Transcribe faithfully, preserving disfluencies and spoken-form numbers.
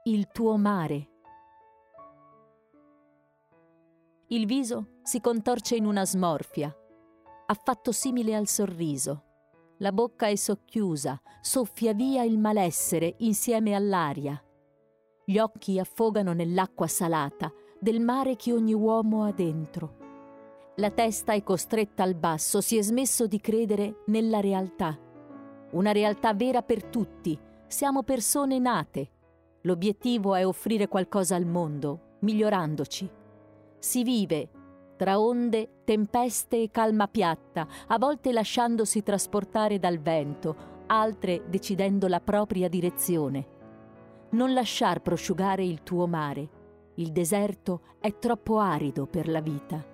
il tuo mare. Il viso si contorce in una smorfia, affatto simile al sorriso. La bocca è socchiusa, soffia via il malessere insieme all'aria. Gli occhi affogano nell'acqua salata del mare che ogni uomo ha dentro. La testa è costretta al basso, si è smesso di credere nella realtà. Una realtà vera per tutti, siamo persone nate. L'obiettivo è offrire qualcosa al mondo, migliorandoci. Si vive tra onde, tempeste e calma piatta, a volte lasciandosi trasportare dal vento, altre decidendo la propria direzione. Non lasciar prosciugare il tuo mare. Il deserto è troppo arido per la vita.